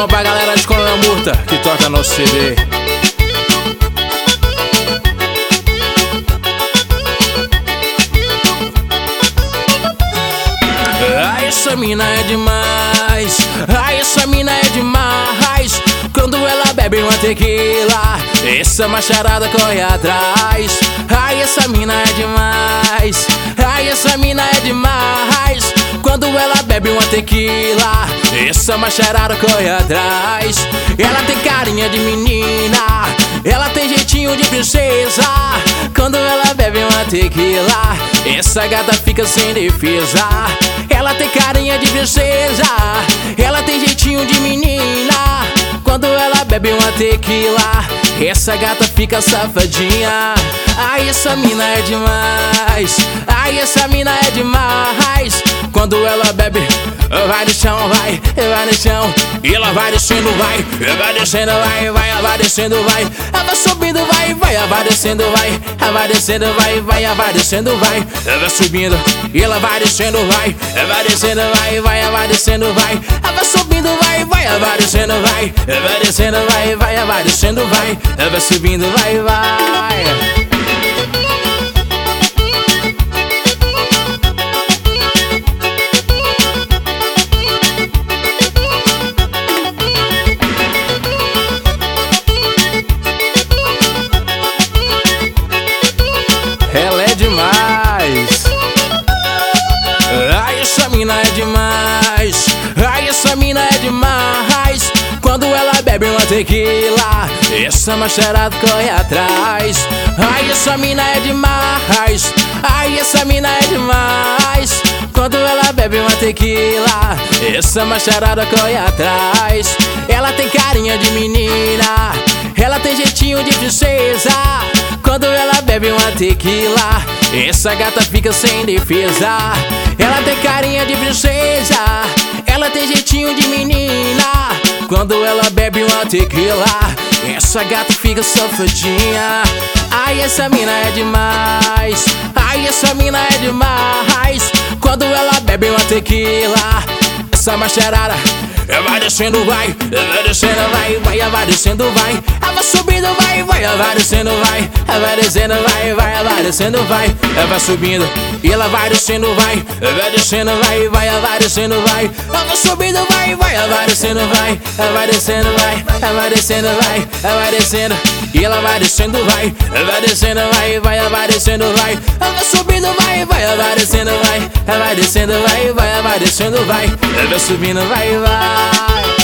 Alô pra galera de Coronel Murta que toca nosso CD. Ai, essa mina é demais. Ai, essa mina é demais. Quando ela bebe uma tequila, essa macharada corre atrás. Ai, essa mina é demais. Ai, essa mina é demais. Quando ela bebe uma tequila, essa macharada corre atrás. Ela tem carinha de menina, ela tem jeitinho de princesa. Quando ela bebe uma tequila, essa gata fica sem defesa. Ela tem carinha de princesa, ela tem jeitinho de menina. Quando ela bebe uma tequila, essa gata fica safadinha. Ai, essa mina é demais. Ai, essa mina é demais. Quando ela bebe, vai no chão, vai no chão. E ela vai descendo, vai descendo, vai descendo, vai. Ela vai subindo, vai descendo, vai descendo, vai descendo, vai subindo. E ela vai descendo, vai descendo, vai descendo, vai. Ela vai subindo, vai descendo, vai descendo, vai descendo, vai subindo, vai. Ela é demais. Ai, essa mina é demais. Ai, essa mina é demais. Quando ela bebe uma tequila, essa macharada corre atrás. Ai, essa mina é demais. Ai, essa mina é demais. Quando ela bebe uma tequila, essa macharada corre atrás. Ela tem carinha de menina, ela tem jeitinho de princesa. Quando ela bebe uma tequila, essa gata fica sem defesa. Ela tem carinha de princesa, ela tem jeitinho de menina. Quando ela bebe uma tequila, essa gata fica safadinha. Ai, essa mina é demais. Ai, essa mina é demais. Quando ela bebe uma tequila, essa macharada vai descendo, vai descendo, vai descendo, vai. Ela vai subindo, vai descendo, vai descendo, vai descendo, vai subindo. E ela vai descendo, vai descendo, vai descendo, vai. Ela vai subindo, vai descendo, vai descendo, vai descendo, vai descendo. E ela vai descendo, vai descendo, vai descendo, vai. Ela vai subindo, vai descendo, vai descendo, vai descendo, vai subindo, vai.